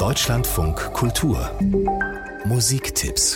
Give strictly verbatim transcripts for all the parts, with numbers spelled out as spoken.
Deutschlandfunk Kultur Musiktipps.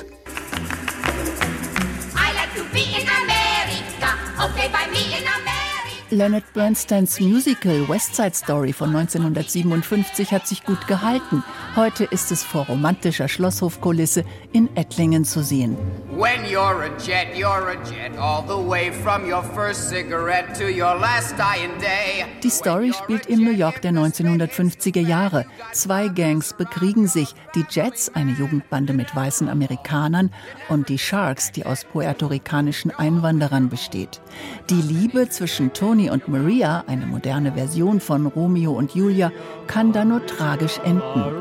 Leonard Bernsteins Musical West Side Story von neunzehnhundertsiebenundfünfzig hat sich gut gehalten. Heute ist es vor romantischer Schlosshofkulisse in Ettlingen zu sehen. When you're a jet, you're a jet, all the way from your first cigarette to your last dying day. Die Story spielt im New York der neunzehnhundertfünfziger Jahre. Zwei Gangs bekriegen sich, die Jets, eine Jugendbande mit weißen Amerikanern, und die Sharks, die aus puerto-ricanischen Einwanderern besteht. Die Liebe zwischen Tony und Maria, eine moderne Version von Romeo und Julia, kann dann nur tragisch enden.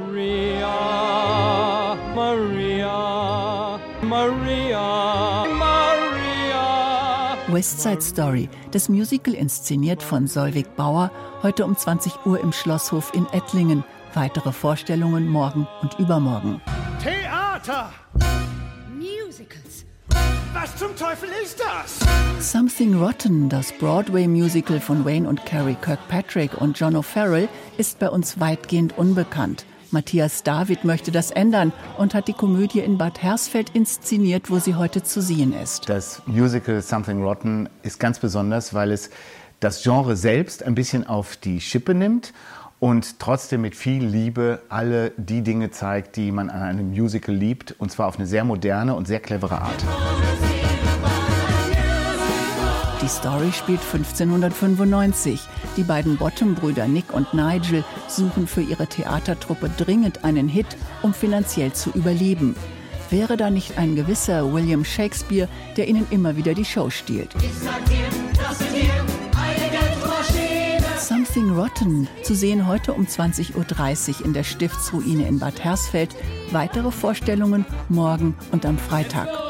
Maria, Maria, Maria, Maria. West Side Story, das Musical inszeniert von Solveig Bauer, heute um zwanzig Uhr im Schlosshof in Ettlingen. Weitere Vorstellungen morgen und übermorgen. Theater! Musicals! Was zum Teufel ist das? Something Rotten, das Broadway-Musical von Wayne und Carrie Kirkpatrick und John O'Farrell, ist bei uns weitgehend unbekannt. Matthias David möchte das ändern und hat die Komödie in Bad Hersfeld inszeniert, wo sie heute zu sehen ist. Das Musical Something Rotten ist ganz besonders, weil es das Genre selbst ein bisschen auf die Schippe nimmt und trotzdem mit viel Liebe alle die Dinge zeigt, die man an einem Musical liebt, und zwar auf eine sehr moderne und sehr clevere Art. Die Story spielt fünfzehnhundertfünfundneunzig. Die beiden Bottom-Brüder Nick und Nigel suchen für ihre Theatertruppe dringend einen Hit, um finanziell zu überleben. Wäre da nicht ein gewisser William Shakespeare, der ihnen immer wieder die Show stiehlt? Something Rotten, zu sehen heute um zwanzig Uhr dreißig in der Stiftsruine in Bad Hersfeld. Weitere Vorstellungen morgen und am Freitag.